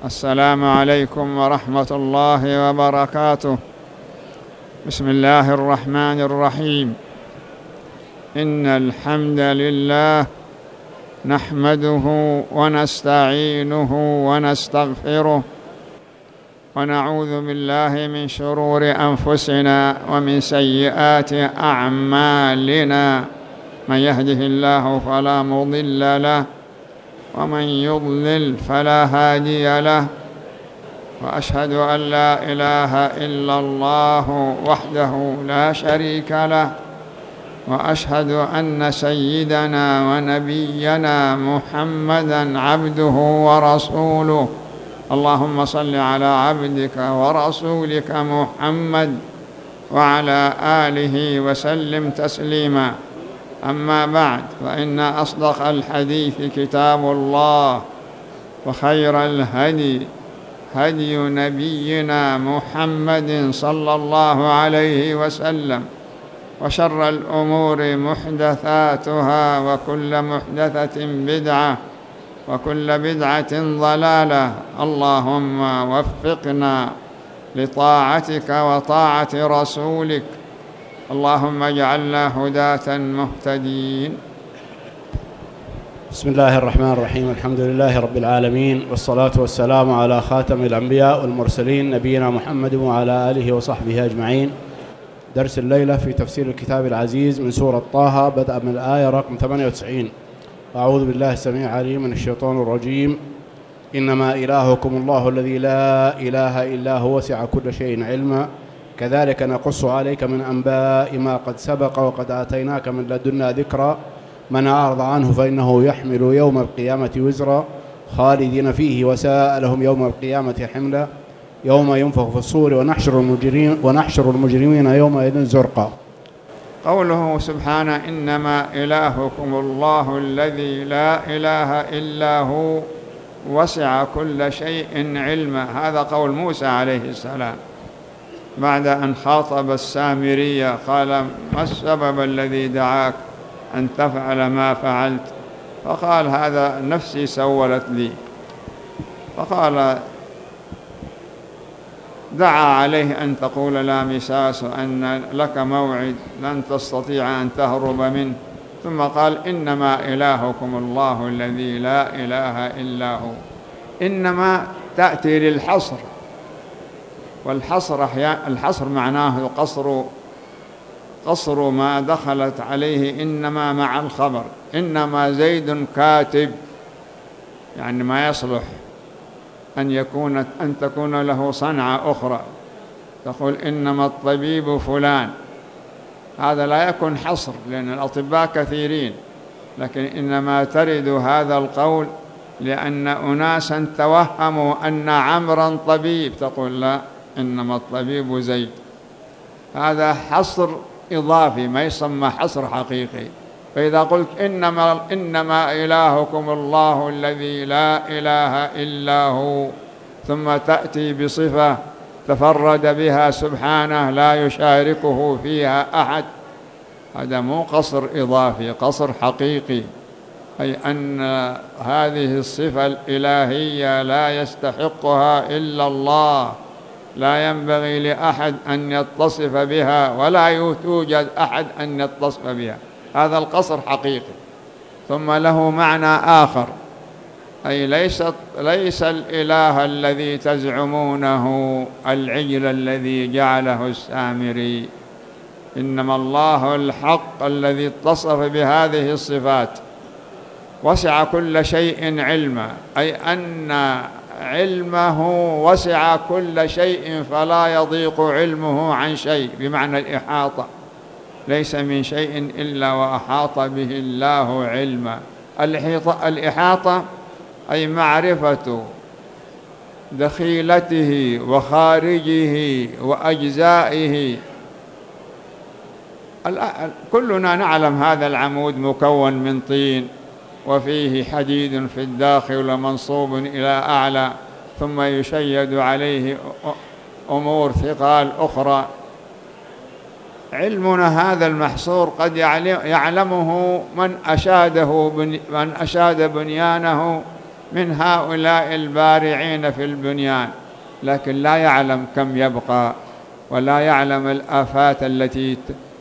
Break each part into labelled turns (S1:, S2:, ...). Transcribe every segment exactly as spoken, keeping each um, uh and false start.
S1: السلام عليكم ورحمة الله وبركاته. بسم الله الرحمن الرحيم. إن الحمد لله نحمده ونستعينه ونستغفره ونعوذ بالله من شرور أنفسنا ومن سيئات أعمالنا، من يهده الله فلا مضل له ومن يضلل فلا هادي له، وأشهد أن لا إله إلا الله وحده لا شريك له، وأشهد أن سيدنا ونبينا محمدًا عبده ورسوله. اللهم صل على عبدك ورسولك محمد وعلى آله وسلم تسليما. أما بعد، فإن أصدق الحديث كتاب الله، وخير الهدي هدي نبينا محمد صلى الله عليه وسلم، وشر الأمور محدثاتها، وكل محدثة بدعة، وكل بدعة ضلالة. اللهم وفقنا لطاعتك وطاعة رسولك، اللهم اجعلنا هداة مهتدين.
S2: بسم الله الرحمن الرحيم. الحمد لله رب العالمين، والصلاة والسلام على خاتم الأنبياء والمرسلين نبينا محمد وعلى آله وصحبه أجمعين. درس الليلة في تفسير الكتاب العزيز من سورة طه، بدءا من الآية رقم ثمانية وتسعين. أعوذ بالله السميع العليم من الشيطان الرجيم. إنما إلهكم الله الذي لا إله إلا هو وسع كل شيء علما، كذلك نقص عليك من أنباء ما قد سبق، وقد آتيناك من لدنا ذكرا، من أعرض عنه فإنه يحمل يوم القيامة وزرا خالدين فيه، وساء لهم يوم القيامة حملا، يوم ينفخ في الصور ونحشر المجرمين, ونحشر المجرمين يومئذ زرقا.
S1: قوله سبحانه: إنما إلهكم الله الذي لا إله إلا هو وسع كل شيء علما. هذا قول موسى عليه السلام بعد أن خاطب السامرية، قال: ما السبب الذي دعاك أن تفعل ما فعلت؟ فقال: هذا نفسي سولت لي. فقال: دعا عليه أن تقول لا مساس، أن لك موعد لن تستطيع أن تهرب منه. ثم قال: إنما إلهكم الله الذي لا إله إلا هو. إنما تأتي للحصر، والحصر الحصر معناه قصر قصر ما دخلت عليه إنما مع الخبر. إنما زيد كاتب، يعني ما يصلح أن يكون أن تكون له صنعة أخرى. تقول إنما الطبيب فلان، هذا لا يكون حصر لأن الأطباء كثيرين، لكن إنما ترد هذا القول لأن أناسا توهموا أن عمرا طبيب، تقول لا، إنما الطبيب زيد. هذا حصر إضافي، ما يسمى حصر حقيقي. فإذا قلت إنما, إنما إلهكم الله الذي لا إله إلا هو، ثم تأتي بصفة تفرد بها سبحانه لا يشاركه فيها أحد، هذا مو قصر إضافي، قصر حقيقي، أي أن هذه الصفة الإلهية لا يستحقها إلا الله، لا ينبغي لأحد أن يتصف بها، ولا يوجد أحد أن يتصف بها. هذا القصر حقيقي. ثم له معنى آخر، أي ليس ليس الإله الذي تزعمونه العجل الذي جعله السامري، إنما الله الحق الذي اتصف بهذه الصفات. وسع كل شيء علما، أي أن علمه وسع كل شيء، فلا يضيق علمه عن شيء، بمعنى الإحاطة، ليس من شيء إلا وأحاط به الله علما. الإحاطة أي معرفة دخيلته وخارجه وأجزائه. كلنا نعلم هذا العمود مكون من طين، وفيه حديد في الداخل ومنصوب إلى أعلى، ثم يشيد عليه أمور ثقال أخرى. علمنا هذا المحصور قد يعلمه من أشاده من أشاد بنيانه من هؤلاء البارعين في البنيان، لكن لا يعلم كم يبقى، ولا يعلم الآفات التي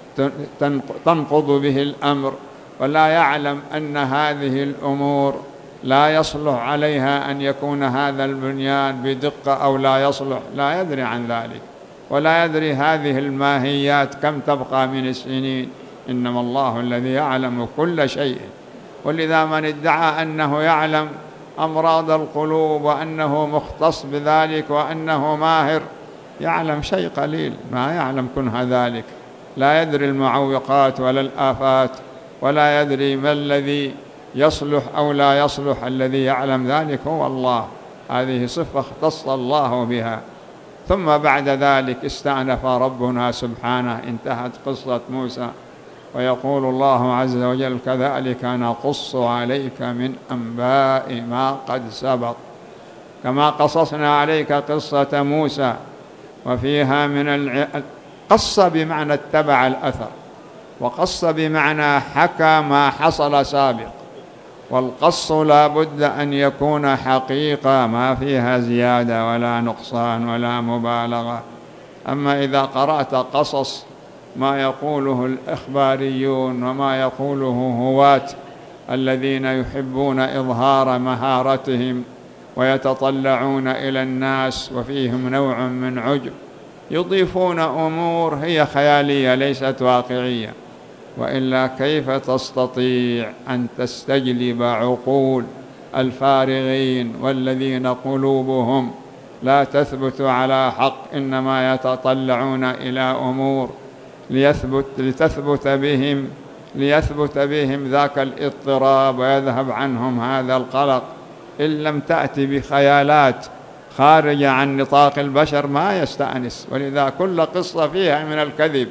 S1: تنقض به الأمر، ولا يعلم أن هذه الأمور لا يصلح عليها أن يكون هذا البنيان بدقة أو لا يصلح، لا يدري عن ذلك، ولا يدري هذه الماهيات كم تبقى من السنين. إنما الله الذي يعلم كل شيء. ولذا من ادعى أنه يعلم أمراض القلوب وأنه مختص بذلك وأنه ماهر، يعلم شيء قليل، ما يعلم كنه ذلك، لا يدري المعوقات ولا الآفات، ولا يدري ما الذي يصلح أو لا يصلح. الذي يعلم ذلك هو الله، هذه صفة اختص الله بها. ثم بعد ذلك استأنف ربنا سبحانه، انتهت قصة موسى، ويقول الله عز وجل: كذلك نقص عليك من أنباء ما قد سبق، كما قصصنا عليك قصة موسى. وفيها من الع... قص بمعنى اتبع الأثر، وقص بمعنى حكى ما حصل سابق، والقص لا بد أن يكون حقيقة ما فيها زيادة ولا نقصان ولا مبالغة. أما إذا قرأت قصص ما يقوله الإخباريون وما يقوله هواة الذين يحبون إظهار مهارتهم ويتطلعون إلى الناس وفيهم نوع من عجب، يضيفون أمور هي خيالية ليست واقعية. وإلا كيف تستطيع أن تستجلب عقول الفارغين والذين قلوبهم لا تثبت على حق، إنما يتطلعون إلى أمور ليثبت لتثبت بهم ليثبت بهم ذاك الاضطراب ويذهب عنهم هذا القلق. إن لم تأتي بخيالات خارجة عن نطاق البشر ما يستأنس. ولذا كل قصة فيها من الكذب،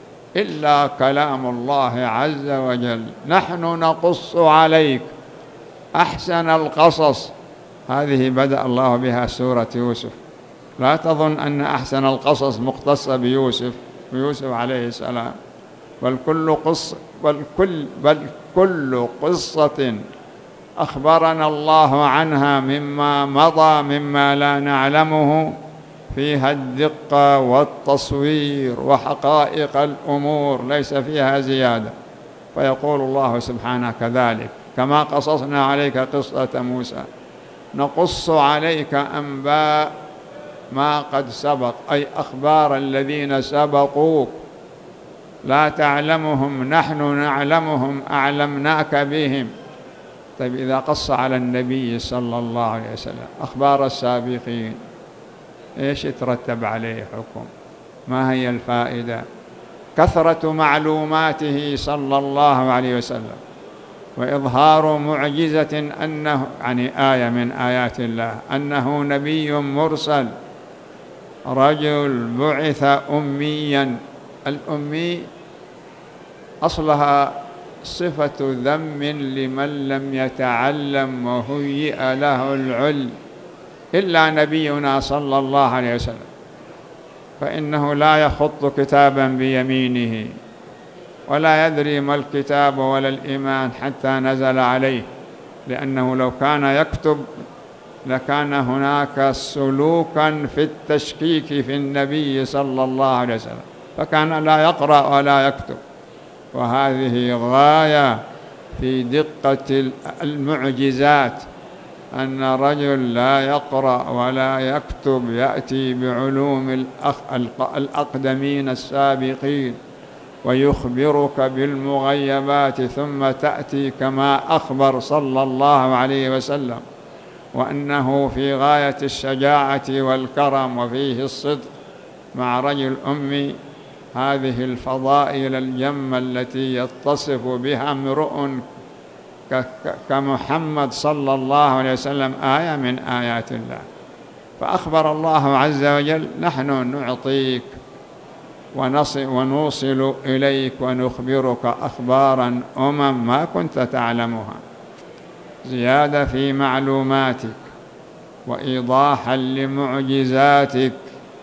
S1: إلا كلام الله عز وجل: نحن نقص عليك أحسن القصص. هذه بدأ الله بها سورة يوسف. لا تظن أن أحسن القصص مختصة بيوسف ويوسف عليه السلام، بل كل قصة بل كل بل كل قصة أخبرنا الله عنها مما مضى مما لا نعلمه فيها الدقة والتصوير وحقائق الأمور، ليس فيها زيادة. فيقول الله سبحانه: كذلك كما قصصنا عليك قصة موسى نقص عليك أنباء ما قد سبق، أي أخبار الذين سبقوك، لا تعلمهم، نحن نعلمهم، أعلمناك بهم. طيب إذا قص على النبي صلى الله عليه وسلم أخبار السابقين، إيش يترتب عليه حكم؟ ما هي الفائدة؟ كثرة معلوماته صلى الله عليه وسلم وإظهار معجزة أنه يعني آية من آيات الله أنه نبي مرسل، رجل بعث أميا. الأمي أصلها صفة ذم لمن لم يتعلم وهيئ له العلم، إلا نبينا صلى الله عليه وسلم، فإنه لا يخط كتابا بيمينه ولا يدري ما الكتاب ولا الإيمان حتى نزل عليه، لأنه لو كان يكتب لكان هناك سلوكا في التشكيك في النبي صلى الله عليه وسلم، فكان لا يقرأ ولا يكتب. وهذه غاية في دقة المعجزات، أن رجل لا يقرأ ولا يكتب يأتي بعلوم الأقدمين السابقين ويخبرك بالمغيبات، ثم تأتي كما أخبر صلى الله عليه وسلم، وأنه في غاية الشجاعة والكرم وفيه الصدق مع رجل أمي. هذه الفضائل الجمة التي يتصف بها امرؤ كمحمد صلى الله عليه وسلم آية من آيات الله. فأخبر الله عز وجل: نحن نعطيك ونوصل إليك ونخبرك أخبارا أمم ما كنت تعلمها، زيادة في معلوماتك وإيضاحا لمعجزاتك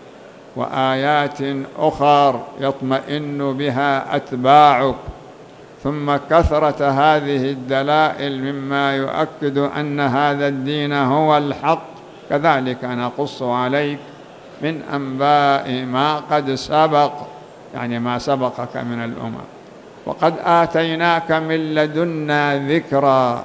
S1: وآيات أخر يطمئن بها أتباعك. ثم كثرة هذه الدلائل مما يؤكد أن هذا الدين هو الحق، كذلك نقص عليك من أنباء ما قد سبق، يعني ما سبقك من الأمم، وقد آتيناك من لدنا ذكرا،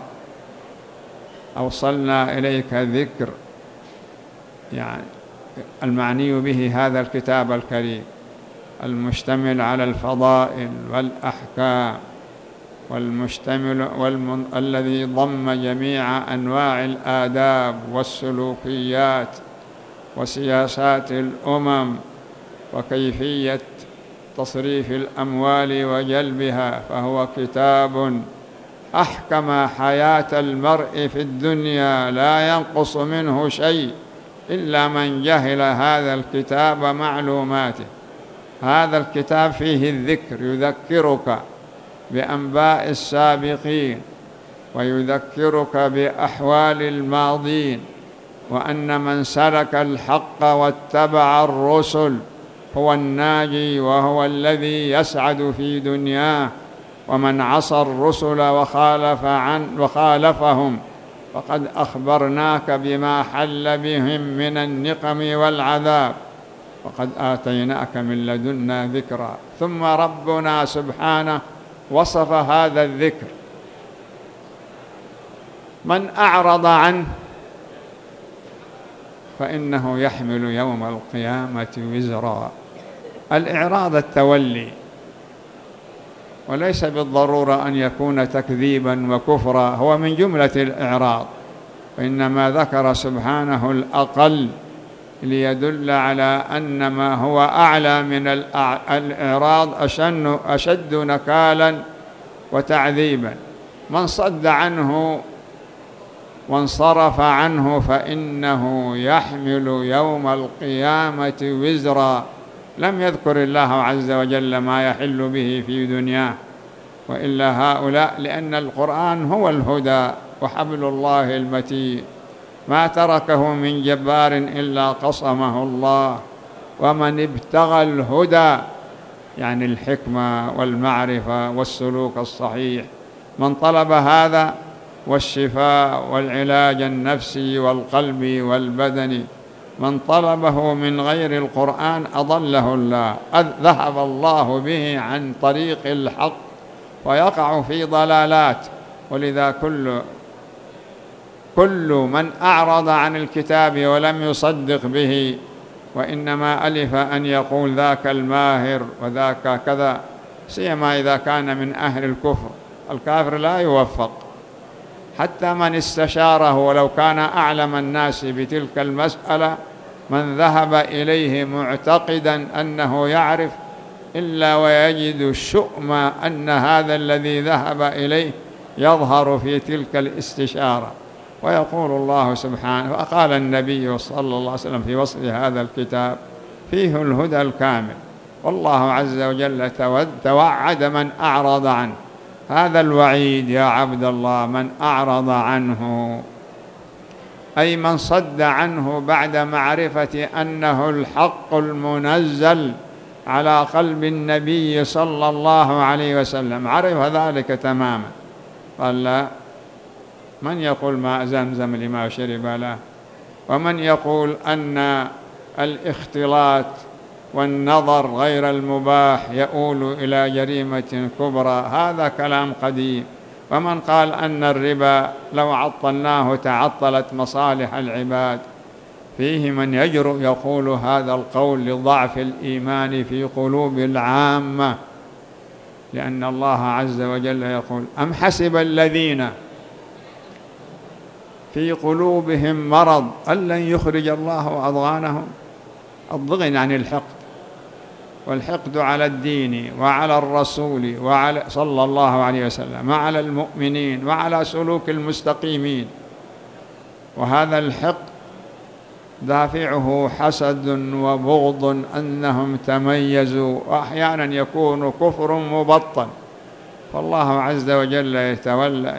S1: أوصلنا إليك ذكر، يعني المعني به هذا الكتاب الكريم المشتمل على الفضائل والأحكام، والمشتمل والمن... الذي ضم جميع أنواع الآداب والسلوكيات وسياسات الأمم وكيفية تصريف الأموال وجلبها، فهو كتاب أحكم حياة المرء في الدنيا، لا ينقص منه شيء إلا من جهل هذا الكتاب معلوماته. هذا الكتاب فيه الذكر، يذكرك بأنباء السابقين ويذكرك بأحوال الماضين، وأن من سلك الحق واتبع الرسل هو الناجي وهو الذي يسعد في دنياه، ومن عصى الرسل وخالف عن وخالفهم فقد أخبرناك بما حل بهم من النقم والعذاب، وقد آتيناك من لدنا ذكرا. ثم ربنا سبحانه وصف هذا الذكر: من أعرض عنه فإنه يحمل يوم القيامة وزرا. الإعراض التولي، وليس بالضرورة أن يكون تكذيبا وكفرا، هو من جملة الإعراض، وإنما ذكر سبحانه الأقل ليدل على أن ما هو أعلى من الإعراض أشد نكالا وتعذيبا. من صد عنه وانصرف عنه فإنه يحمل يوم القيامة وزرا. لم يذكر الله عز وجل ما يحل به في دنياه، وإلا هؤلاء، لأن القرآن هو الهدى وحبل الله المتين، ما تركه من جبار إلا قصمه الله. ومن ابتغى الهدى، يعني الحكمة والمعرفة والسلوك الصحيح، من طلب هذا والشفاء والعلاج النفسي والقلبي والبدني، من طلبه من غير القرآن أضله الله، ذهب الله به عن طريق الحق ويقع في ضلالات. ولذا كل كل من أعرض عن الكتاب ولم يصدق به، وإنما ألف أن يقول ذاك الماهر وذاك كذا، سيما إذا كان من أهل الكفر. الكافر لا يوفق، حتى من استشاره ولو كان أعلم الناس بتلك المسألة، من ذهب إليه معتقدا أنه يعرف، إلا ويجد الشؤم أن هذا الذي ذهب إليه يظهر في تلك الاستشارة. ويقول الله سبحانه، وقال النبي صلى الله عليه وسلم في وصف هذا الكتاب: فيه الهدى الكامل. والله عز وجل توعد من أعرض عنه. هذا الوعيد يا عبد الله، من أعرض عنه أي من صد عنه بعد معرفة أنه الحق المنزل على قلب النبي صلى الله عليه وسلم، عرف ذلك تماما. قال لا، من يقول ماء زمزم لما شرب له، ومن يقول أن الاختلاط والنظر غير المباح يؤول إلى جريمة كبرى، هذا كلام قديم. ومن قال أن الربا لو عطلناه تعطلت مصالح العباد، فيه من يجرؤ يقول هذا القول لضعف الإيمان في قلوب العامة، لأن الله عز وجل يقول: أم حسب الذين في قلوبهم مرض أن لن يخرج الله أضغانهم. الضغن عن الحقد، والحقد على الدين وعلى الرسول وعلى صلى الله عليه وسلم وعلى المؤمنين وعلى سلوك المستقيمين. وهذا الحقد دافعه حسد وبغض أنهم تميزوا، وأحيانا يكون كفر مبطن. فالله عز وجل يتولى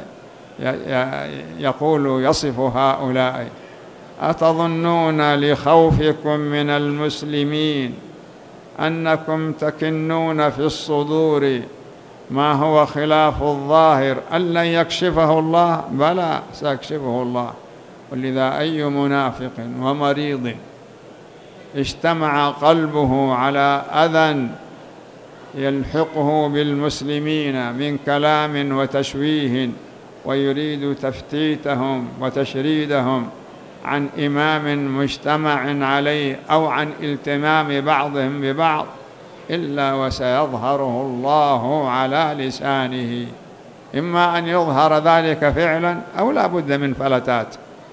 S1: يقول يصف هؤلاء: أتظنون لخوفكم من المسلمين أنكم تكنون في الصدور ما هو خلاف الظاهر أن لن يكشفه الله؟ بلى سيكشفه الله. ولذا أي منافق ومريض اجتمع قلبه على أذى يلحقه بالمسلمين من كلام وتشويه ويريد تفتيتهم وتشريدهم عن إمام مجتمع عليه أو عن التمام بعضهم ببعض، إلا وسيظهره الله على لسانه، إما أن يظهر ذلك فعلا أو لا بد من فلتات.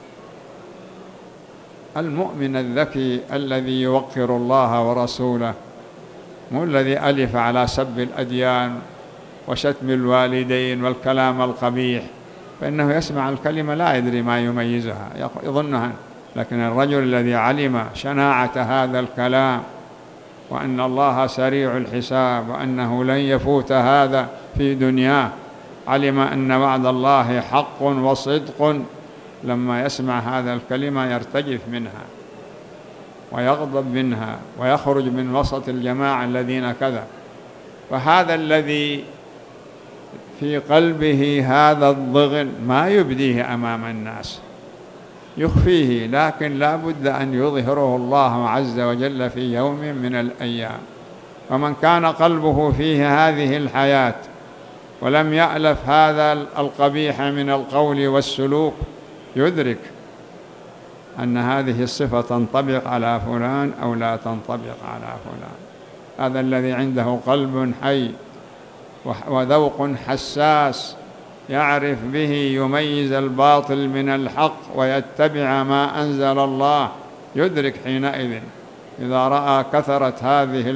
S1: المؤمن الذكي الذي يوقر الله ورسوله، مو الذي ألف على سب الأديان وشتم الوالدين والكلام القبيح، فإنه يسمع الكلمة لا يدري ما يميزها، يظنها. لكن الرجل الذي علم شناعة هذا الكلام وأن الله سريع الحساب وأنه لن يفوت هذا في دنياه، علم أن وعد الله حق وصدق، لما يسمع هذا الكلمة يرتجف منها ويغضب منها ويخرج من وسط الجماعة الذين كذا. فهذا الذي في قلبه هذا الضغن ما يبديه أمام الناس، يخفيه، لكن لا بد أن يظهره الله عز وجل في يوم من الأيام. ومن كان قلبه فيه هذه الحياة ولم يألف هذا القبيح من القول والسلوك، يدرك أن هذه الصفة تنطبق على فلان أو لا تنطبق على فلان. هذا الذي عنده قلب حي وذوق حساس يعرف به يميز الباطل من الحق ويتبع ما أنزل الله، يدرك حينئذ إذا رأى كثرة هذه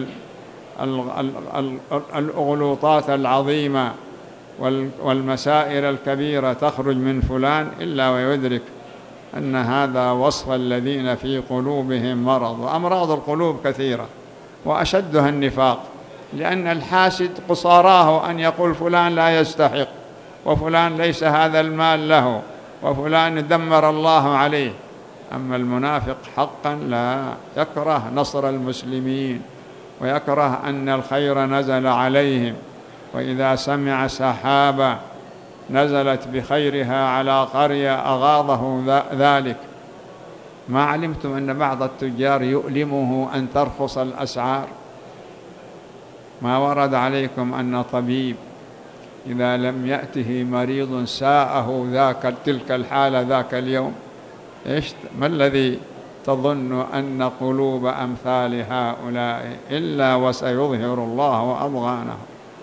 S1: الأغلوطات العظيمة والمسائل الكبيرة تخرج من فلان، إلا ويدرك أن هذا وصف الذين في قلوبهم مرض. وأمراض القلوب كثيرة وأشدها النفاق، لأن الحاسد قصاراه أن يقول فلان لا يستحق، وفلان ليس هذا المال له، وفلان دمر الله عليه. أما المنافق حقا لا، يكره نصر المسلمين ويكره أن الخير نزل عليهم. وإذا سمع سحابة نزلت بخيرها على قرية أغاضه ذلك. ما علمتم أن بعض التجار يؤلمه أن ترخص الأسعار؟ ما ورد عليكم أن طبيب إذا لم يأته مريض ساءه ذاك تلك الحالة ذاك اليوم؟ إيش ما الذي تظن أن قلوب أمثال هؤلاء إلا وسيظهر الله أضغانهم.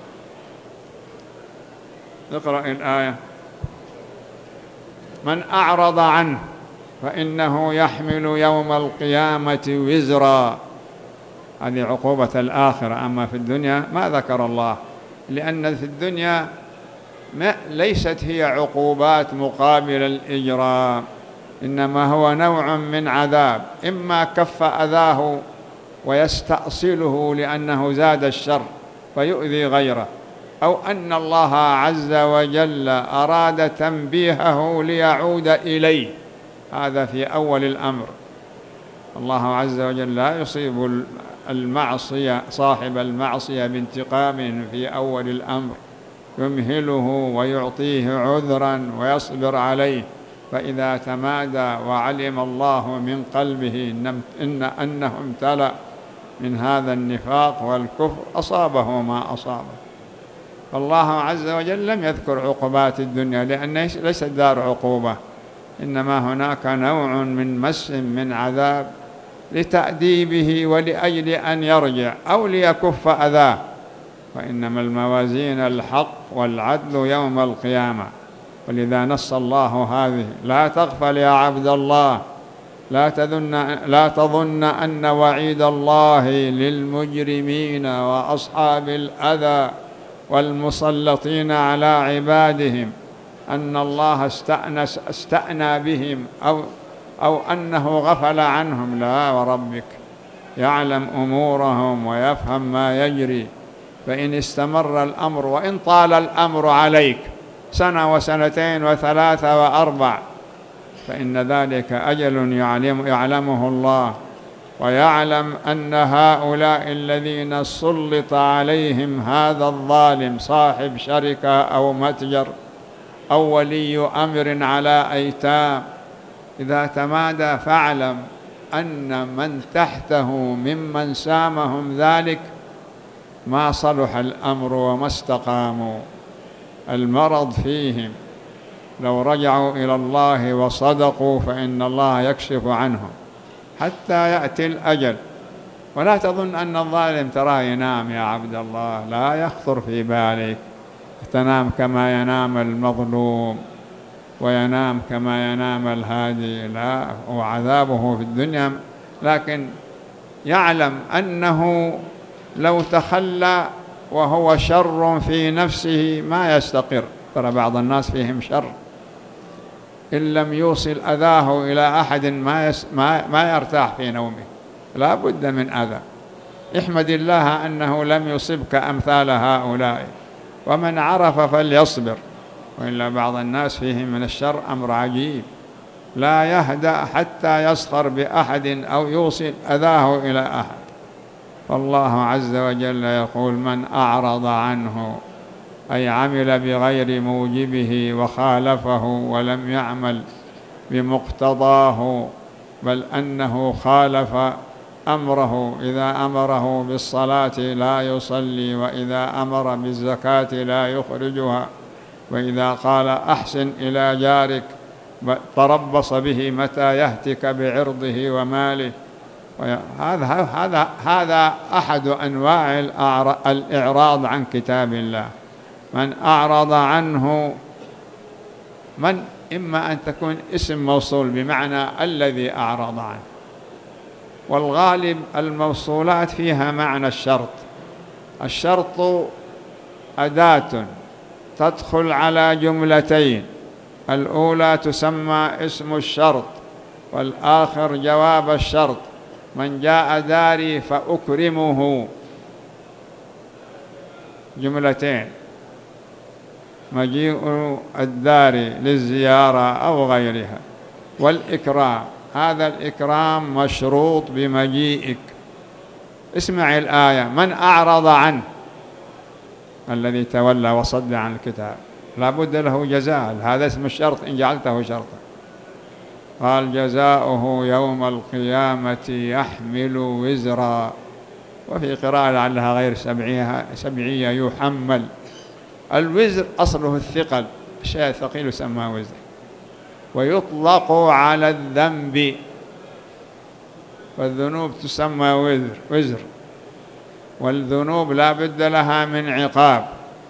S1: اقرأ الآية. من أعرض عنه فإنه يحمل يوم القيامة وزرا. هذه عقوبة الآخرة. أما في الدنيا ما ذكر الله، لأن في الدنيا ما ليست هي عقوبات مقابل الإجرام، إنما هو نوع من عذاب، إما كف أذاه ويستأصله لأنه زاد الشر فيؤذي غيره، أو أن الله عز وجل أراد تنبيهه ليعود إليه. هذا في أول الأمر. الله عز وجل لا يصيب المعصية صاحب المعصية بانتقام في أول الأمر، يمهله ويعطيه عذرا ويصبر عليه، فإذا تمادى وعلم الله من قلبه إن أنه امتلأ من هذا النفاق والكفر أصابه ما أصابه. فالله عز وجل لم يذكر عقوبات الدنيا لأن ليست دار عقوبة، إنما هناك نوع من مس من عذاب لتأديبه ولأجل أن يرجع أو ليكف أذاه. وإنما الموازين الحق والعدل يوم القيامة. ولذا نص الله هذه: لا تغفل يا عبد الله، لا تظن, لا تظن أن وعيد الله للمجرمين وأصحاب الأذى والمسلطين على عبادهم أن الله استأنس استأنى بهم أو, أو أنه غفل عنهم. لا وربك، يعلم أمورهم ويفهم ما يجري. فإن استمر الأمر وإن طال الأمر عليك سنة وسنتين وثلاثة وأربع، فإن ذلك أجل يعلم يعلمه الله، ويعلم أن هؤلاء الذين سلط عليهم هذا الظالم صاحب شركة أو متجر أو ولي أمر على أيتام، إذا تمادى فاعلم أن من تحته ممن سامهم ذلك ما صلح الأمر وما استقاموا، المرض فيهم. لو رجعوا إلى الله وصدقوا فإن الله يكشف عنهم حتى يأتي الأجل. ولا تظن أن الظالم تراه ينام يا عبد الله، لا يخطر في بالك تنام كما ينام المظلوم وينام كما ينام الهادي، لا، وعذابه في الدنيا. لكن يعلم أنه لو تخلى وهو شر في نفسه ما يستقر. ترى بعض الناس فيهم شر إن لم يوصل أذاه إلى أحد ما, يس ما, ما يرتاح في نومه، لا بد من أذى. احمد الله أنه لم يصبك أمثال هؤلاء، ومن عرف فليصبر، وإلا بعض الناس فيهم من الشر أمر عجيب، لا يهدأ حتى يسخر بأحد أو يوصل أذاه إلى أحد. فالله عز وجل يقول: من أعرض عنه، أي عمل بغير موجبه وخالفه ولم يعمل بمقتضاه، بل أنه خالف أمره، إذا أمره بالصلاة لا يصلي، وإذا أمر بالزكاة لا يخرجها، وإذا قال أحسن إلى جارك تربص به متى يهتك بعرضه وماله. هذا هذا هذا أحد أنواع الإعراض عن كتاب الله. من أعرض عنه، من إما أن تكون اسم موصول بمعنى الذي أعرض عنه، والغالب الموصولات فيها معنى الشرط. الشرط أداة تدخل على جملتين، الأولى تسمى اسم الشرط والآخر جواب الشرط. من جاء داري فأكرمه، جملتين، مجيء الدار للزيارة أو غيرها. والإكرام، هذا الإكرام مشروط بمجيئك. اسمع الآية: من أعرض عنه، الذي تولى وصد عن الكتاب، لا بد له جزاء، هذا اسم الشرط إن جعلته شرطا. قال: جزاؤه يوم القيامة يحمل وزرا، وفي قراءة لعلها غير سبعية, سبعية يحمل. الوزر أصله الثقل، الشيء الثقيل يسمى وزر، ويطلق على الذنب، والذنوب تسمى وزر وزر والذنوب لا بد لها من عقاب،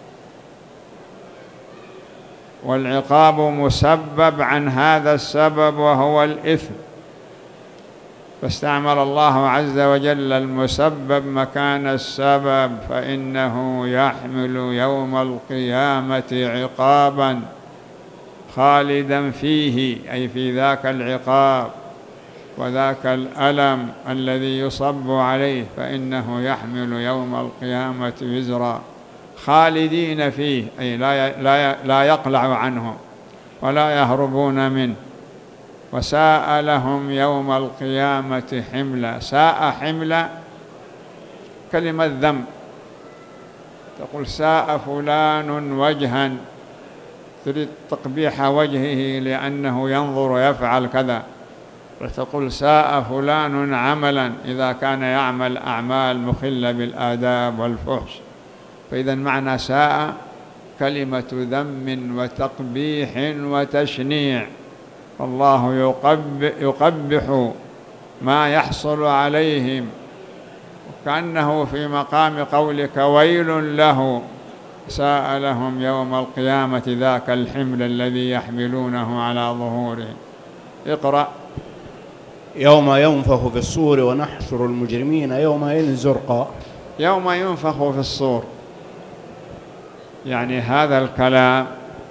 S1: والعقاب مسبب عن هذا السبب وهو الإثم، فاستعمل الله عز وجل المسبب مكان السبب، فإنه يحمل يوم القيامة عقابا خالدا فيه، أي في ذاك العقاب وذاك الألم الذي يصب عليه، فإنه يحمل يوم القيامة وزرا خالدين فيه، أي لا لا لا يقلع عنه ولا يهربون منه. وساء لهم يوم القيامة حملا. ساء حملا كلمة ذم، تقول ساء فلان وجها، تريد تقبيح وجهه لأنه ينظر ويفعل كذا، وتقول ساء فلان عملا إذا كان يعمل أعمال مخلة بالآداب والفحش. فإذا معنى ساء كلمة ذم وتقبيح وتشنيع. الله يقبح ما يحصل عليهم، كأنه في مقام قولك ويل له. ساء لهم يوم القيامة ذاك الحمل الذي يحملونه على ظهورهم. اقرأ.
S2: يوم ينفخ في الصور ونحشر المجرمين يومئذ زرقا.
S1: يوم ينفخ في الصور، يعني هذا الكلام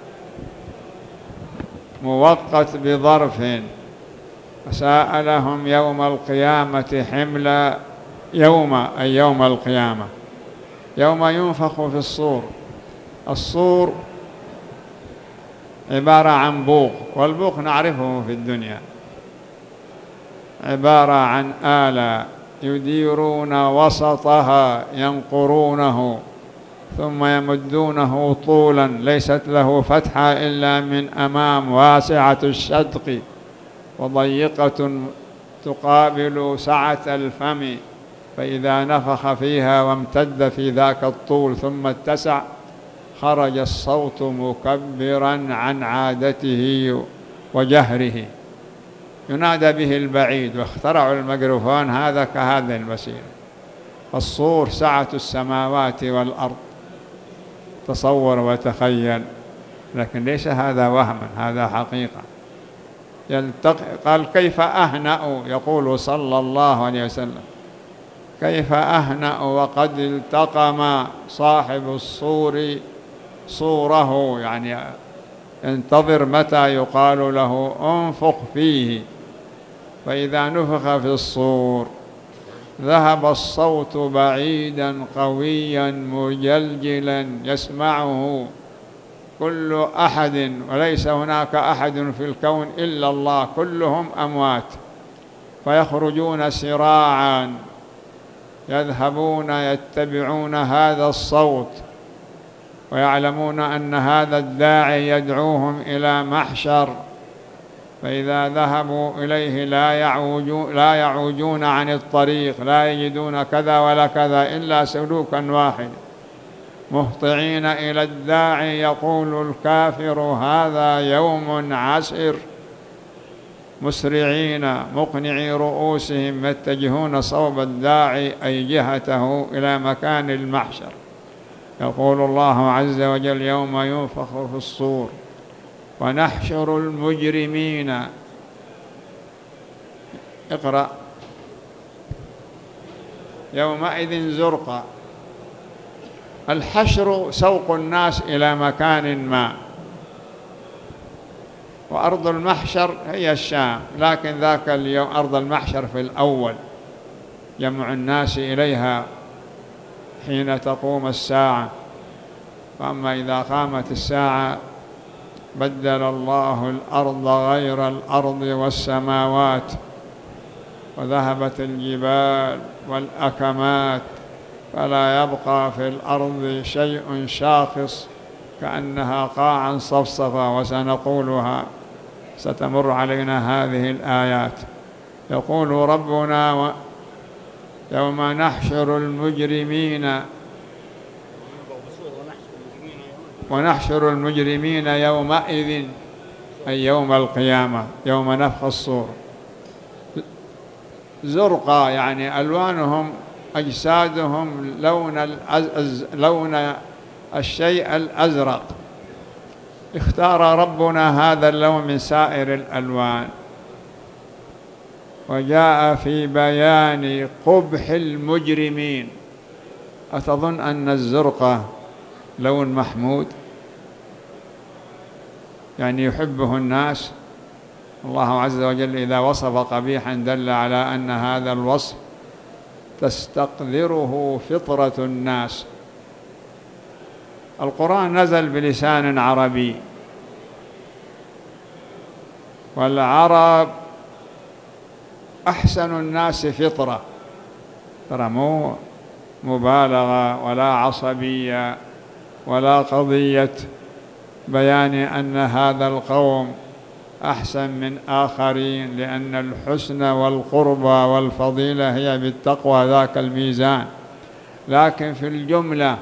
S1: موقت بظرف. ساء لهم يوم القيامة حملا، يوم أي يوم القيامة، يوم ينفخ في الصور. الصور عبارة عن بوق، والبوق نعرفه في الدنيا، عبارة عن آلة يديرون وسطها ينقرونه ثم يمدونه طولا، ليست له فتحة إلا من أمام، واسعة الشدق وضيقة تقابل سعة الفم، فإذا نفخ فيها وامتد في ذاك الطول ثم اتسع خرج الصوت مكبرا عن عادته وجهره، ينادى به البعيد. واخترعوا الميكروفون هذا كهذه الوسيلة. الصور سعة السماوات والأرض، تصور وتخيل، لكن ليس هذا وهما، هذا حقيقة. يلتقي قال كيف أهنأ، يقول صلى الله عليه وسلم كيف أهنأ وقد التقم صاحب الصور صوره، يعني انتظر متى يقال له انفخ فيه، فإذا نفخ في الصور ذهب الصوت بعيدا قويا مجلجلا يسمعه كل أحد، وليس هناك أحد في الكون إلا الله، كلهم أموات، فيخرجون سراعا يذهبون يتبعون هذا الصوت، ويعلمون أن هذا الداعي يدعوهم إلى محشر، فإذا ذهبوا إليه لا يعوجون, لا يعوجون عن الطريق، لا يجدون كذا ولا كذا إلا سلوكا واحد، مهطعين إلى الداعي. يقول الكافر هذا يوم عسر، مسرعين مقنعي رؤوسهم يتجهون صوب الداعي أي جهته إلى مكان المحشر. يقول الله عز وجل يوم ينفخ في الصور ونحشر المجرمين، اقرأ، يومئذ زرقا. الحشر سوق الناس إلى مكان ما، وأرض المحشر هي الشام، لكن ذاك اليوم أرض المحشر في الأول جمع الناس إليها حين تقوم الساعة، وأما إذا قامت الساعة بدل الله الأرض غير الأرض والسماوات، وذهبت الجبال والأكمات، فلا يبقى في الأرض شيء شاخص كأنها قاعا صفصفا، وسنقولها ستمر علينا هذه الآيات. يقول ربنا و يوم نحشر المجرمين ونحشر المجرمين يومئذ أي يوم القيامة، يوم نفخ الصور، زرقا يعني ألوانهم أجسادهم لون الأز... لون الشيء الأزرق، اختار ربنا هذا اللون من سائر الألوان. وجاء في بيان قبح المجرمين. أتظن أن الزرقة لون محمود يعني يحبه الناس؟ الله عز وجل إذا وصف قبيحا دل على أن هذا الوصف تستقذره فطرة الناس. القرآن نزل بلسان عربي، والعرب أحسن الناس فطرة، ترى مو مبالغة ولا عصبية ولا قضية بيان أن هذا القوم أحسن من آخرين، لأن الحسن والقربى والفضيلة هي بالتقوى ذاك الميزان، لكن في الجملة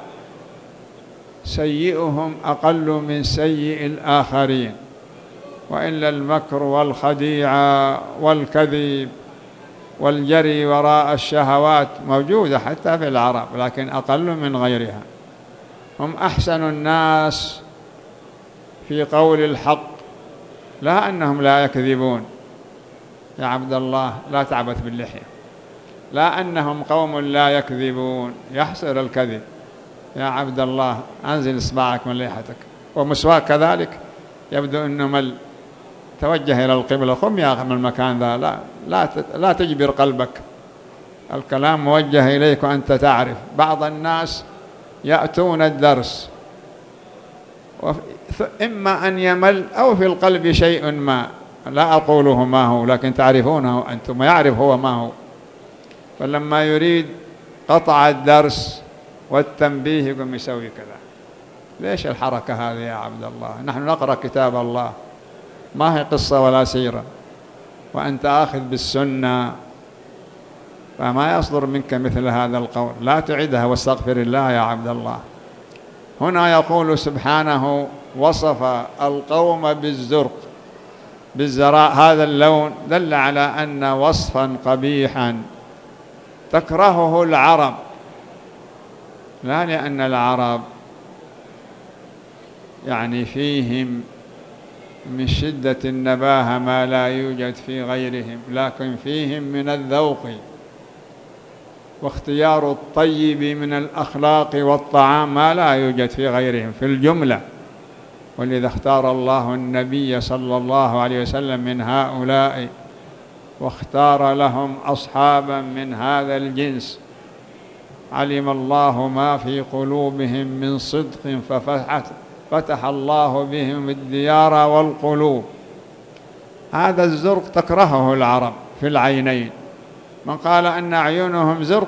S1: سيئهم أقل من سيء الآخرين، وإلا المكر والخديعة والكذب والجري وراء الشهوات موجودة حتى في العرب، لكن أقل من غيرها. هم أحسن الناس في قول الحق، لا أنهم لا يكذبون، يا عبد الله لا تعبث باللحية، لا أنهم قوم لا يكذبون، يحصر الكذب، يا عبد الله أنزل إصبعك من لحيتك، ومسواك كذلك يبدو أنه مل، توجه إلى القبلة، قم يا أخي من المكان ذا، لا لا لا تجبر قلبك، الكلام موجه إليك وأنت تعرف. بعض الناس يأتون الدرس إما أن يمل أو في القلب شيء ما، لا أقوله ما هو لكن تعرفونه أنتم، ما يعرف هو ما هو. فلما يريد قطع الدرس والتنبيه يقوم يسوي كذا. ليش الحركة هذه يا عبد الله؟ نحن نقرأ كتاب الله، ما هي قصة ولا سيرة، وأنت آخذ بالسنة، فما يصدر منك مثل هذا القول. لا تعدها واستغفر الله يا عبد الله. هنا يقول سبحانه وصف القوم بالزرق بالزراء، هذا اللون دل على أن وصفا قبيحا تكرهه العرب، لا لأن العرب يعني فيهم من شدة النباهة ما لا يوجد في غيرهم، لكن فيهم من الذوق واختيار الطيب من الأخلاق والطعام ما لا يوجد في غيرهم في الجملة. ولذا اختار الله النبي صلى الله عليه وسلم من هؤلاء، واختار لهم أصحابا من هذا الجنس، علم الله ما في قلوبهم من صدق ففتح فتح الله بهم الديار والقلوب. هذا الزرق تكرهه العرب في العينين. من قال أن أعينهم زرق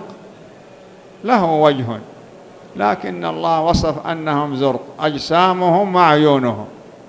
S1: له وجه، لكن الله وصف أنهم زرق أجسامهم وعيونهم،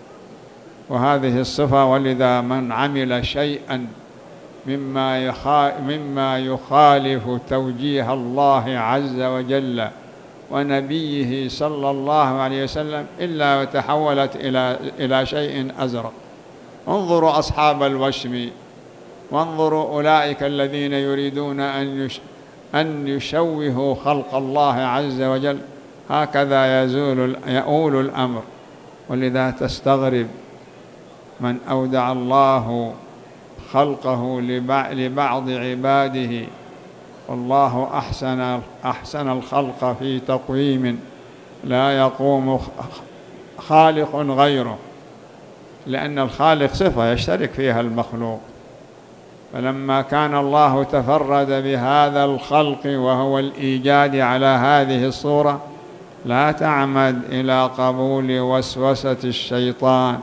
S1: وهذه الصفة. ولذا من عمل شيئا مما مما يخالف توجيه الله عز وجل ونبيه صلى الله عليه وسلم إلا وتحولت إلى إلى شيء أزرق. انظروا أصحاب الوشم، وانظروا أولئك الذين يريدون أن أن يشوهوا خلق الله عز وجل. هكذا يزول يؤول الأمر. ولذا تستغرب من أودع الله خلقه لبعض عباده، والله أحسن أحسن الخلق في تقويم لا يقوم خالق غيره، لأن الخالق صفة يشترك فيها المخلوق. فلما كان الله تفرد بهذا الخلق وهو الإيجاد على هذه الصورة، لا تعمد إلى قبول وسوسة الشيطان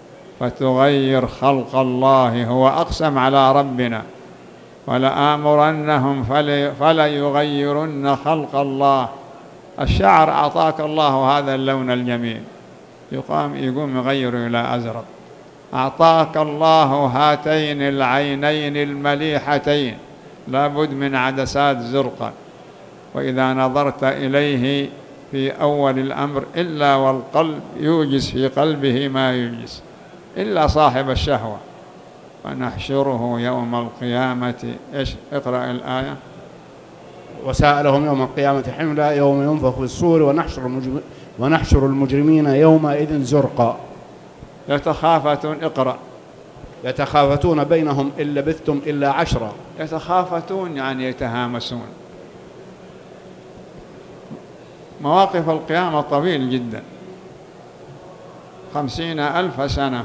S1: فتغير خلق الله. هو أقسم على ربنا ولآمرنهم فلا يغيرن خلق الله. الشعر أعطاك الله هذا اللون الجميل، يقام يقوم يغير إلى أزرق. أعطاك الله هاتين العينين المليحتين، لابد من عدسات زرقاء، وإذا نظرت إليه في أول الأمر إلا والقلب يوجس في قلبه ما يوجس إلا صاحب الشهوة. ونحشره يوم القيامة. إيش؟ اقرأ الآية.
S2: وسائلهم يوم القيامة حملا يوم ينفخ في الصور ونحشر المجرمين ونحشر المجرمين يومئذ زرقا
S1: يتخافتون. اقرأ.
S2: يتخافتون بينهم إن لبثتم إلا عشرا.
S1: يتخافتون يعني يتهامسون. مواقف القيامة طويل جدا، خمسين ألف سنة.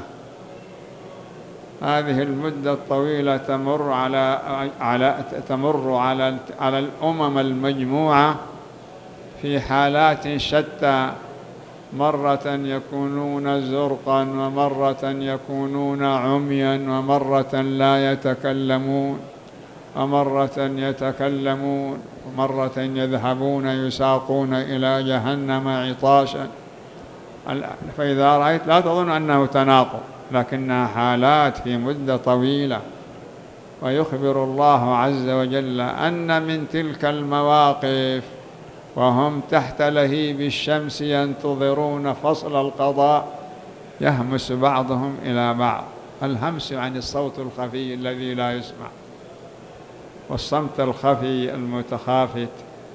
S1: هذه المدة الطويلة تمر على على تمر على على الأمم المجموعة في حالات شتى، مرة يكونون زرقا، ومرة يكونون عميا، ومرة لا يتكلمون، ومرة يتكلمون، ومرة يذهبون يساقون إلى جهنم عطاشا. فإذا رأيت لا تظن أنه تناقض، لكنها حالات في مدة طويلة. ويخبر الله عز وجل أن من تلك المواقف وهم تحت لهيب الشمس ينتظرون فصل القضاء يهمس بعضهم إلى بعض. الهمس عن الصوت الخفي الذي لا يسمع، والصمت الخفي المتخافت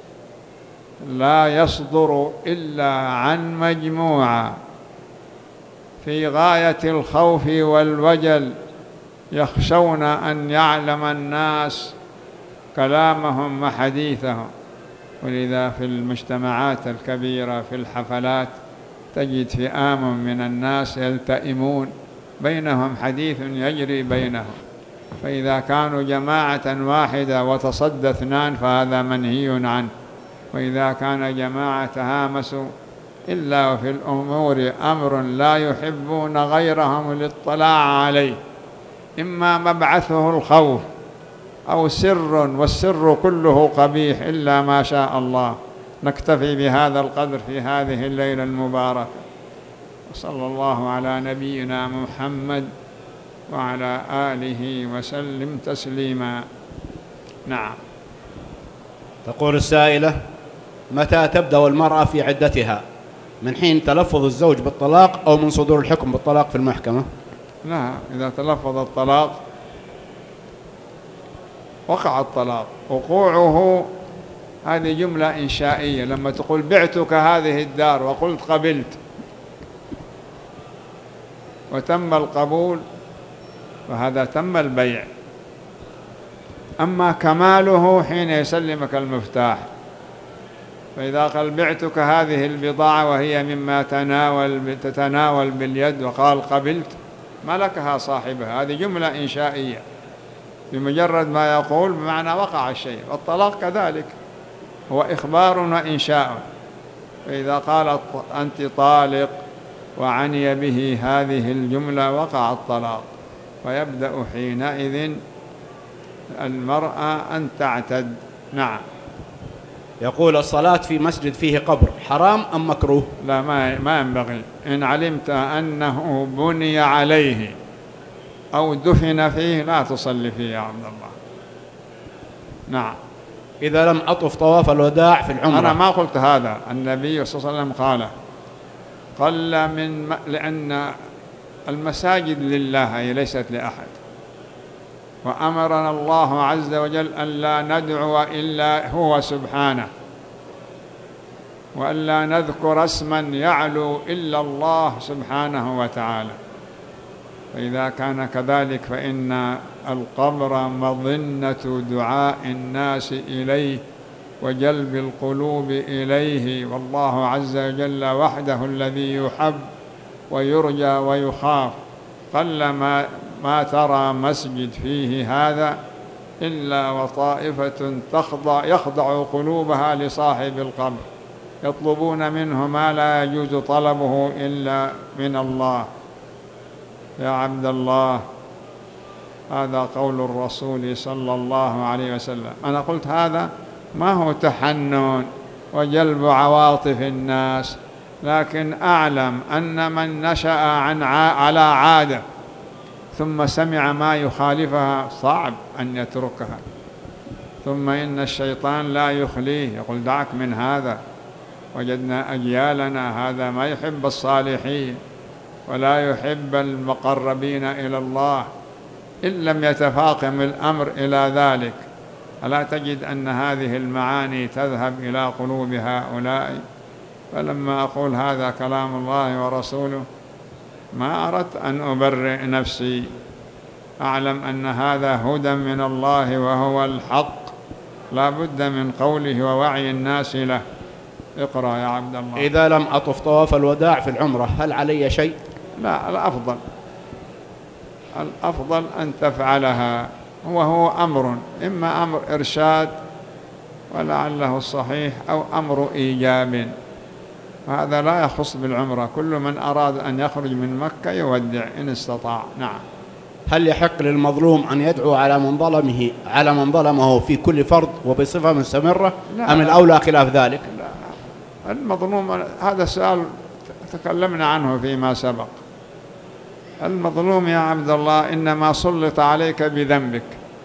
S1: لا يصدر إلا عن مجموعة في غاية الخوف والوجل، يخشون أن يعلم الناس كلامهم وحديثهم. ولذا في المجتمعات الكبيرة في الحفلات تجد فئام من الناس يلتئمون، بينهم حديث يجري بينهم، فإذا كانوا جماعة واحدة وتصدى اثنان فهذا منهي عنه. وإذا كان جماعة تهامسوا إلا وفي الأمور أمر لا يحبون غيرهم الاطلاع عليه، إما مبعثه الخوف أو سر، والسر كله قبيح إلا ما شاء الله. نكتفي بهذا القدر في هذه الليلة المباركة، وصلى الله على نبينا محمد وعلى آله وسلم تسليما. نعم.
S2: تقول السائلة: متى تبدأ المرأة في عدتها؟ من حين تلفظ الزوج بالطلاق أو من صدور الحكم بالطلاق في المحكمة؟
S1: لا، إذا تلفظ الطلاق وقع الطلاق. وقوعه هذه جملة إنشائية. لما تقول بعتك هذه الدار وقلت قبلت وتم القبول فهذا تم البيع. أما كماله حين يسلمك المفتاح، فإذا قال بعتك هذه البضاعة وهي مما تناول تتناول باليد وقال قبلت، ملكها صاحبها. هذه جملة إنشائية، بمجرد ما يقول بمعنى وقع الشيء. والطلاق كذلك هو إخبار وإنشاء. فإذا قالت أنت طالق وعني به هذه الجملة وقع الطلاق، ويبدأ حينئذ المرأة أن تعتد. نعم.
S2: يقول: الصلاة في مسجد فيه قبر حرام أم مكروه؟
S1: لا، ما ما ينبغي. إن علمت أنه بني عليه أو دفن فيه لا تصلي فيه يا عبد الله. نعم.
S2: إذا لم أطف طواف الوداع في العمرة.
S1: أنا ما قلت هذا، النبي صلى الله عليه وسلم قال قل من م... لأن المساجد لله هي ليست لأحد، وأمرنا الله عز وجل أن لا ندعو إلا هو سبحانه، وأن لا نذكر اسما يعلو إلا الله سبحانه وتعالى. فإذا كان كذلك فإن القبر مظنة دعاء الناس إليه وجلب القلوب إليه، والله عز وجل وحده الذي يحب ويرجى ويخاف. قل ما, ما ترى مسجد فيه هذا إلا وطائفة تخضع يخضع قلوبها لصاحب القبر، يطلبون منه ما لا يجوز طلبه إلا من الله. يا عبد الله، هذا قول الرسول صلى الله عليه وسلم. أنا قلت هذا ما هو تحنن وجلب عواطف الناس، لكن أعلم أن من نشأ عن على عادة ثم سمع ما يخالفها صعب أن يتركها. ثم إن الشيطان لا يخليه، يقول دعك من هذا، وجدنا أجيالنا هذا ما يحب الصالحين ولا يحب المقربين إلى الله إن لم يتفاقم الأمر إلى ذلك. ألا تجد أن هذه المعاني تذهب إلى قلوب هؤلاء؟ فلما أقول هذا كلام الله ورسوله ما أردت أن أبرئ نفسي، أعلم أن هذا هدى من الله وهو الحق، لا بد من قوله ووعي الناس له. اقرأ يا عبد الله.
S2: إذا لم أطف طواف الوداع في العمرة هل علي شيء؟
S1: لا، الأفضل الأفضل أن تفعلها، وهو أمر، إما أمر إرشاد ولعله الصحيح أو أمر إيجاب، وهذا لا يخص بالعمرة. كل من أراد أن يخرج من مكة يودع إن استطاع. نعم.
S2: هل يحق للمظلوم أن يدعو على من ظلمه على من ظلمه في كل فرض وبصفة مستمرة أم الأولى خلاف ذلك؟
S1: لا، المظلوم هذا السؤال تكلمنا عنه فيما سبق. المظلوم يا عبد الله إنما سلط عليك بذنبك،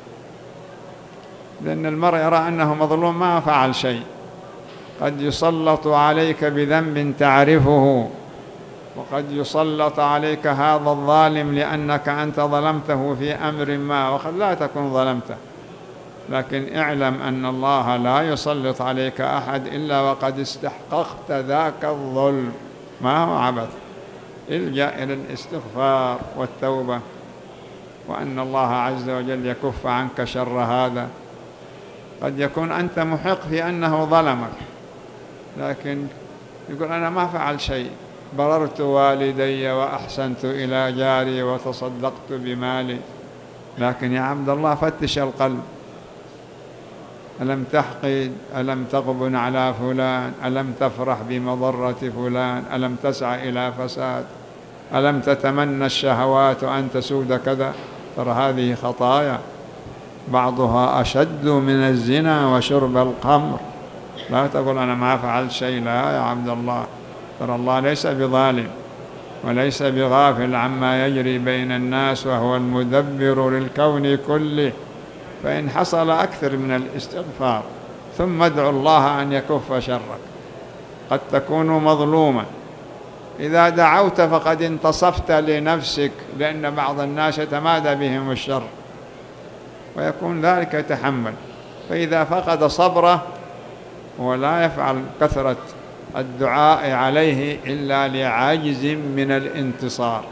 S1: لأن المرء يرى أنه مظلوم ما فعل شيء. قد يسلط عليك بذنب تعرفه، وقد يسلط عليك هذا الظالم لأنك أنت ظلمته في أمر ما، وقد لا تكون ظلمته. لكن اعلم أن الله لا يسلط عليك أحد إلا وقد استحققت ذاك الظلم، ما هو عبث. الجأ إلى الاستغفار والتوبة، وأن الله عز وجل يكف عنك شر هذا. قد يكون أنت محق في أنه ظلمك، لكن يقول أنا ما فعل شيء، بررت والدي وأحسنت إلى جاري وتصدقت بمالي. لكن يا عبد الله فتش القلب، ألم تحقد؟ ألم تغبن على فلان؟ ألم تفرح بمضرة فلان؟ ألم تسعى إلى فساد؟ ألم تتمنى الشهوات أن تسود كذا؟ ترى هذه خطايا بعضها أشد من الزنا وشرب الخمر. لا تقول أنا ما فعلت شيء، لا يا عبد الله، ترى الله ليس بظالم وليس بغافل عما يجري بين الناس، وهو المدبر للكون كله. فإن حصل أكثر من الاستغفار ثم ادعو الله أن يكف شرك. قد تكون مظلوما، إذا دعوت فقد انتصفت لنفسك، لأن بعض الناس يتمادى بهم الشر ويكون ذلك يتحمل، فإذا فقد صبره ولا يفعل كثرة الدعاء عليه إلا لعجز من الانتصار،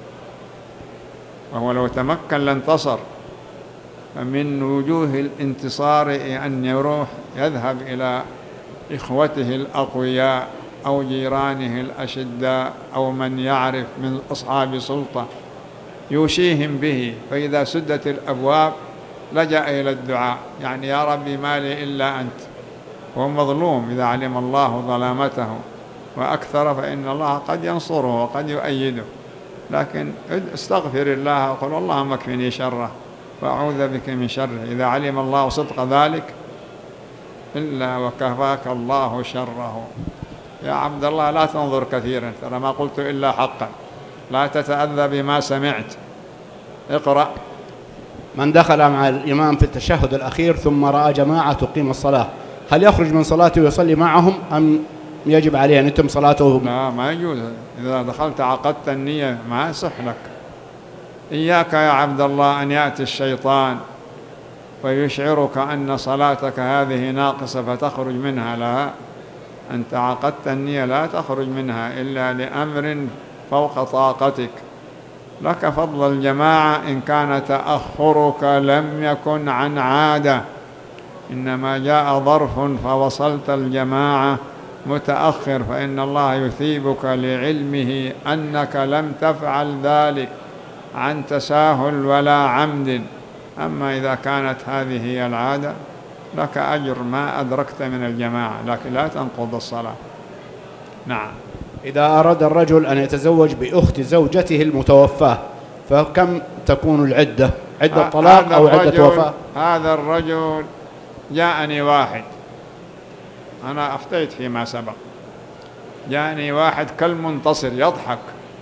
S1: وهو لو تمكن لانتصر. فمن وجوه الانتصار أن يروح يذهب إلى إخوته الأقوياء أو جيرانه الأشداء أو من يعرف من أصحاب سلطة يوشيهم به، فإذا سدت الأبواب لجأ إلى الدعاء، يعني يا ربي ما لي إلا أنت. هو مظلوم، إذا علم الله ظلامته وأكثر فإن الله قد ينصره وقد يؤيده، لكن استغفر الله وقل اللهم اكفني شره وأعوذ بك من شره. إذا علم الله صدق ذلك إلا وكفاك الله شره. يا عبد الله لا تنظر كثيرا، ترى ما قلت إلا حقا، لا تتأذى بما سمعت. اقرأ.
S2: من دخل مع الإمام في التشهد الأخير ثم رأى جماعة تقيم الصلاة، هل يخرج من صلاته ويصلي معهم أم يجب عليه أن يتم صلاته؟
S1: لا، ما يجوز. إذا دخلت عقدت النية ما يصح لك. إياك يا عبد الله أن يأتي الشيطان ويشعرك أن صلاتك هذه ناقصة فتخرج منها. لا، أنت عقدت النية لا تخرج منها إلا لأمر فوق طاقتك. لك فضل الجماعة إن كان تأخرك لم يكن عن عادة، إنما جاء ظرف فوصلت الجماعة متأخر، فإن الله يثيبك لعلمه أنك لم تفعل ذلك عن تساهل ولا عمد. أما إذا كانت هذه هي العادة لك أجر ما أدركت من الجماعة، لكن لا تنقض الصلاة. نعم.
S2: إذا أراد الرجل أن يتزوج بأخت زوجته المتوفاة فكم تكون العدة؟ عدة طلاق أو عدة وفاة؟
S1: هذا الرجل جاءني واحد، أنا أفتيت فيما سبق، جاءني واحد كالمنتصر يضحك،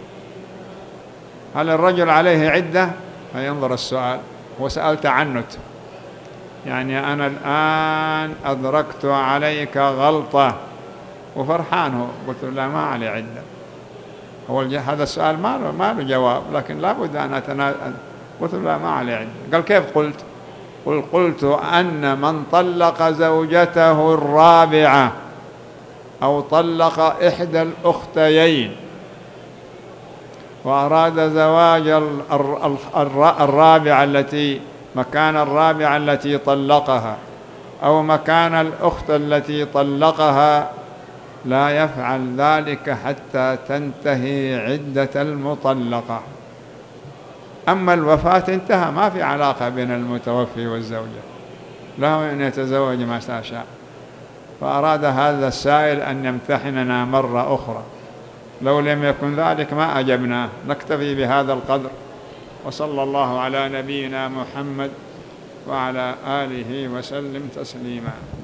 S1: هل الرجل عليه عدة؟ فينظر السؤال، وسألت عنت، يعني أنا الآن أدركت عليك غلطة وفرحان هو، قلت لا ما علي عدة. هو هذا السؤال ما له ما له جواب، لكن لابد أن أتنازل. قلت لا ما علي عدة. قال كيف قلت؟ قل قلت أن من طلق زوجته الرابعة أو طلق إحدى الأختيين وأراد زواج الرابعة التي مكان الرابعة التي طلقها أو مكان الأخت التي طلقها، لا يفعل ذلك حتى تنتهي عدة المطلقة. أما الوفاة انتهى، ما في علاقة بين المتوفي والزوجة، له أن يتزوج ما شاء. فأراد هذا السائل أن يمتحننا مرة أخرى، لو لم يكن ذلك ما أجبناه. نكتفي بهذا القدر، وصلى الله على نبينا محمد وعلى آله وسلم تسليما.